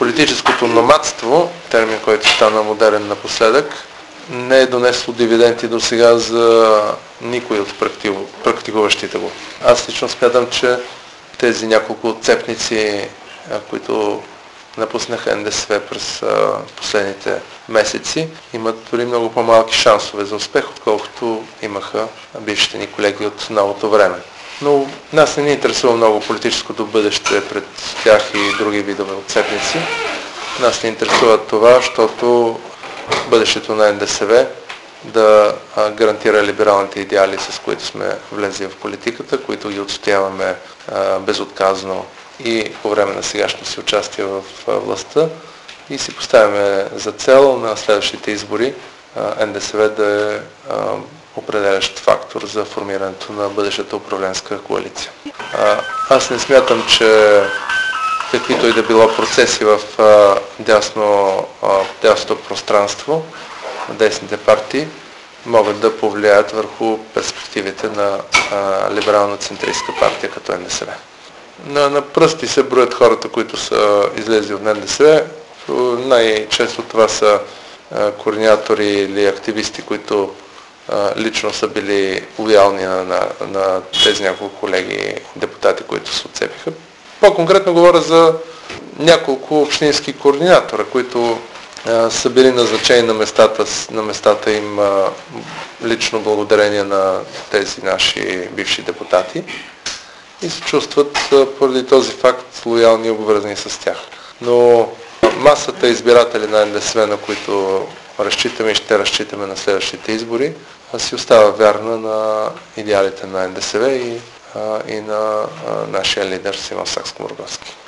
Политическото номадство, термин, който стана модерен напоследък, не е донесло дивиденти до сега за никой от практикуващите го. Аз лично смятам, че тези няколко отцепници, които напуснаха НДСВ през последните месеци, имат дори много по-малки шансове за успех, отколкото имаха бившите ни колеги от новото време. Но нас не ни интересува много политическото бъдеще пред тях и други видове отцепници. Нас ни интересува това, защото бъдещето на НДСВ да гарантира либералните идеали, с които сме влезли в политиката, които ги отстояваме безотказно и по време на сегашното си участие в властта, и си поставяме за цел на следващите избори НДСВ да е определящ фактор за формирането на бъдещата управленска коалиция. Аз не смятам, че каквито и да било процеси в дясното пространство, десните партии, могат да повлияят върху перспективите на либерално-центристка партия като НДСВ. На пръсти се броят хората, които са излезли от НДСВ. Най-често това са координатори или активисти, които лично са били лоялни на тези няколко колеги депутати, които се отцепиха. По-конкретно говоря за няколко общински координатора, които са били назначени на местата им лично благодарение на тези наши бивши депутати и се чувстват поради този факт лоялни и обвързани с тях. Но масата избиратели на НДСВ, на които разчитаме и ще разчитаме на следващите избори, си остава вярна на идеалите на НДСВ и на нашия лидер Симеон Сакскобургготски.